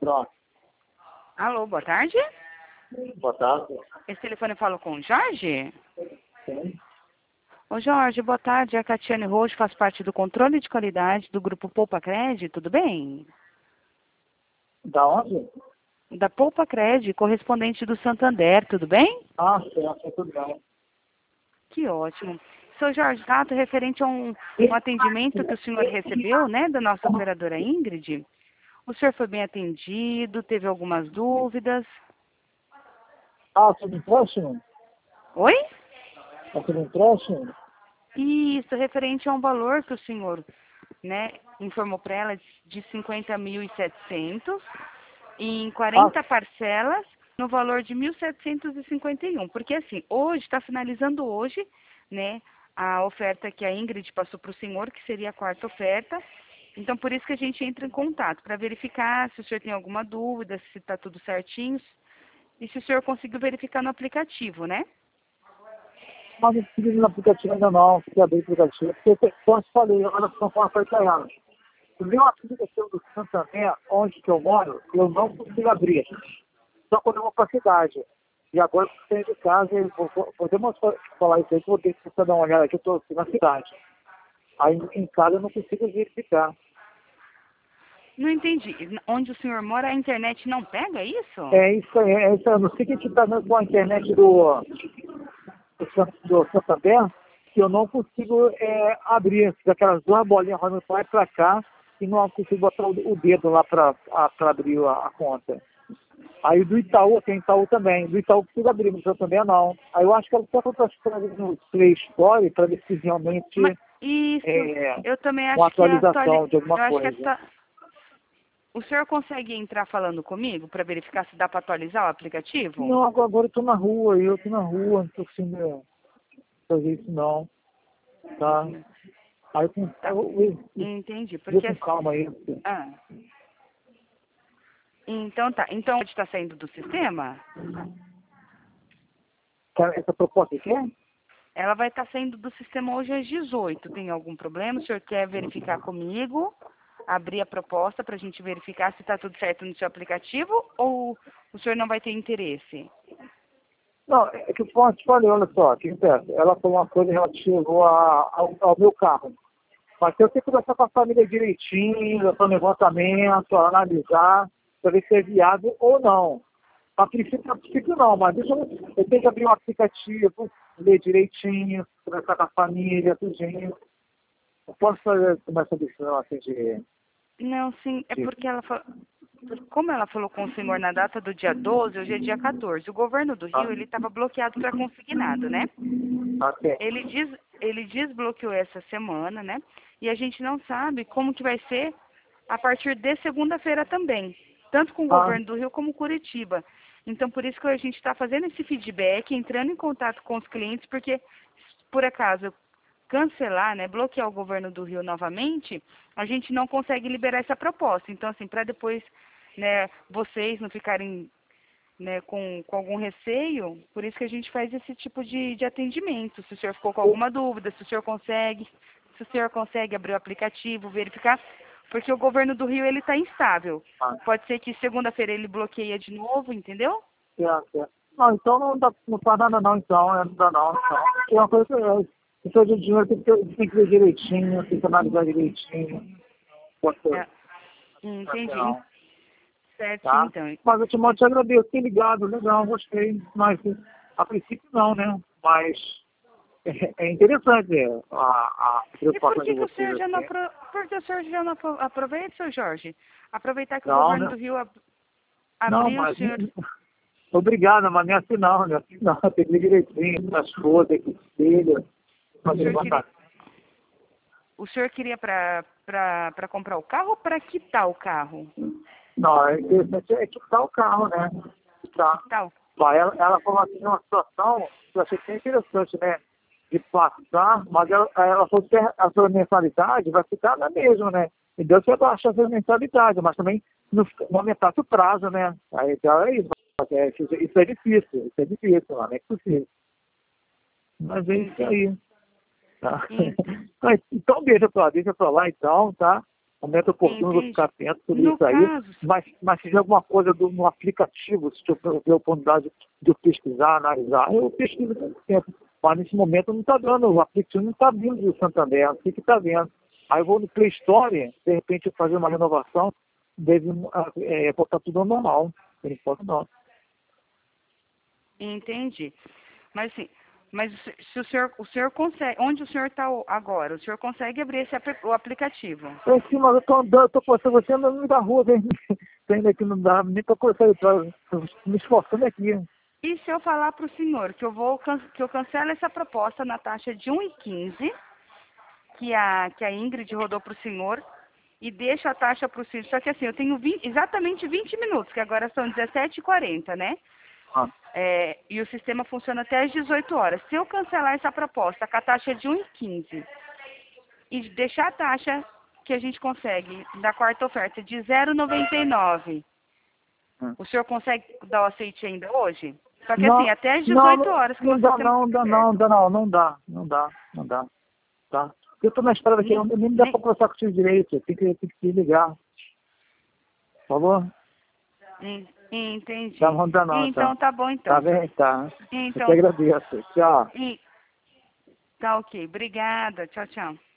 Pronto. Alô, boa tarde. Boa tarde. Esse telefone fala com o Jorge? Sim. Ô Jorge, boa tarde. A Catiane Roxo faz parte do controle de qualidade do grupo Poupa Cred, tudo bem? Da onde? Da Poupa Cred, correspondente do Santander, tudo bem? Ah, certo, tudo bem. Que ótimo. Seu Jorge, Tato, referente a um atendimento que o senhor recebeu, né, da nossa operadora Ingrid, o senhor foi bem atendido, teve algumas dúvidas? Ah, sobre empréstimo? Oi? É sobre empréstimo? Isso, referente a um valor que o senhor, né, informou para ela de 50.700 em Ah, 40 parcelas no valor de 1.751. Porque assim, hoje, está finalizando hoje, né, a oferta que a Ingrid passou para o senhor, que seria a quarta oferta. Então, por isso que a gente entra em contato, para verificar se o senhor tem alguma dúvida, se está tudo certinho, e se o senhor conseguiu verificar no aplicativo, né? mas não consegui no aplicativo ainda não, consegui abrir o aplicativo. Porque, como eu te falei, olha só uma coisa para ela. O meu aplicativo do Santander, onde que eu moro, eu não consigo abrir. Só quando eu vou para a cidade. E agora que eu saio de casa, eu podemos falar isso aí, que eu vou ter que dar uma olhada aqui, eu estou aqui na cidade. Aí em casa eu não consigo verificar. Não entendi. Onde o senhor mora, a internet não pega isso? É isso aí, é isso aí. Não sei o que está dando com a internet do Santander, que eu não consigo abrir. Fica aquelas duas bolinhas rodando para lá e para cá, e não consigo botar o dedo lá para abrir a conta. Aí do Itaú, tem Itaú também. Do Itaú consigo abrir, mas eu também não. Aí eu acho que ela está contrastando no Play Store para ver se realmente Isso, eu também uma acho que atualização de alguma eu acho que coisa. o senhor consegue entrar falando comigo para verificar se dá para atualizar o aplicativo? Não, agora eu estou na rua, não estou conseguindo fazer isso não, tá? Aí Tá, eu entendi. vou Porque com calma aí. ah, então tá. Então pode estar saindo do sistema? Essa proposta aqui? Ela vai estar saindo do sistema hoje às 18. Tem algum problema? O senhor quer verificar comigo? Abrir a proposta para a gente verificar se está tudo certo no seu aplicativo ou o senhor não vai ter interesse? Não, é que eu te falei, olha só, que ela falou uma coisa relativa ao meu carro. Mas eu tenho que conversar com a família direitinho, fazer um levantamento, analisar, para ver se é viável ou não. A princípio não, mas eu tenho que abrir um aplicativo, ler direitinho, conversar com a família, tudinho. Eu posso tomar essa decisão assim de... Não, sim, é porque como ela falou com o senhor na data do dia 12, hoje é dia 14, o governo do Rio, ele estava bloqueado para consignado, né? Ok. Ele desbloqueou essa semana, né? E a gente não sabe como que vai ser a partir de segunda-feira também, tanto com o Ah, governo do Rio como Curitiba. Então, por isso que a gente está fazendo esse feedback, entrando em contato com os clientes, porque, se por acaso, cancelar, né, bloquear o governo do Rio novamente, a gente não consegue liberar essa proposta. Então, assim, para depois, né, vocês não ficarem, né, com algum receio, por isso que a gente faz esse tipo de atendimento. Se o senhor ficou com alguma dúvida, se o senhor consegue abrir o aplicativo, verificar, porque o governo do Rio, ele está instável. Pode ser que segunda-feira ele bloqueia de novo, entendeu? certo. Não, então não faz nada não, então, não dá não. Então. É uma coisa que pessoa de dinheiro tem que ver direitinho, tem que analisar direitinho. Pode ser. É, entendi. Não. Certo, Tá? então. Mas eu te agradeço, ter ligado, legal, gostei. Mas a princípio não, né? Mas é interessante a E por preocupação de que que o vocês senhor já não, assim. por que o senhor já não aproveita, seu Jorge? Aproveitar que o Não, governo né? do Rio Não, abriu, o mas senhor... obrigado, mas não é assim não, né? Assim não, tem que ver direitinho, as coisas, tem que ser, O fazer senhor queria, levantar. para comprar o carro ou para quitar o carro? Não, é interessante é quitar o carro, né? Quitar. Quitar. Mas ela falou assim, uma situação que eu achei bem interessante, né? De passar, mas ela falou que a sua mensalidade vai ficar na mesma, né? E Deus vai baixar a sua mensalidade, mas também não aumentasse o prazo, né? Aí então é isso. Isso é difícil, não é possível. Mas é isso Entendi. aí. Tá? Ent- Mas, então deixa pra lá então, tá? momento oportuno, eu vou ficar atento sobre No isso aí. caso, Mas se tiver alguma coisa no aplicativo, se eu tiver a oportunidade de eu pesquisar, analisar, eu pesquiso com tempo. Mas nesse momento não está dando, o aplicativo não está vindo do Santander, não sei o que está vendo. Aí eu vou no Play Store, de repente eu fazer uma renovação, deve botar tudo ao normal. Por enquanto não. entendi. Mas assim, se o senhor consegue, onde o senhor está agora? O senhor consegue abrir o aplicativo? Eu sim, mas eu tô andando, tô postando você andando no meio da rua, vem aqui, não dá, nem pra sair, tô me esforçando aqui. E se eu falar para o senhor que que eu cancelo essa proposta na taxa de 1,15, que a Ingrid rodou para o senhor, e deixo a taxa para o senhor, só que assim, eu tenho exatamente 20 minutos, que agora são 17h40, né? Ah, E o sistema funciona até às 18 horas. Se eu cancelar essa proposta com a taxa de 1,15 e deixar a taxa que a gente consegue da quarta oferta de 0,99, ah. o senhor consegue dar o aceite ainda hoje? Só que assim, Não, até às não, 18 horas que o não nosso dá, sistema não, fica dá, aberto. não dá, tá? Eu tô na espera daqui, nem me dá Nem, pra conversar contigo direito, tem que te ligar, por favor? entendi. Tá, não dá não, Então tá? tá bom Tá então. bem, tá. Eu te Então, agradeço, tchau. tá ok. Obrigada. Tchau, tchau.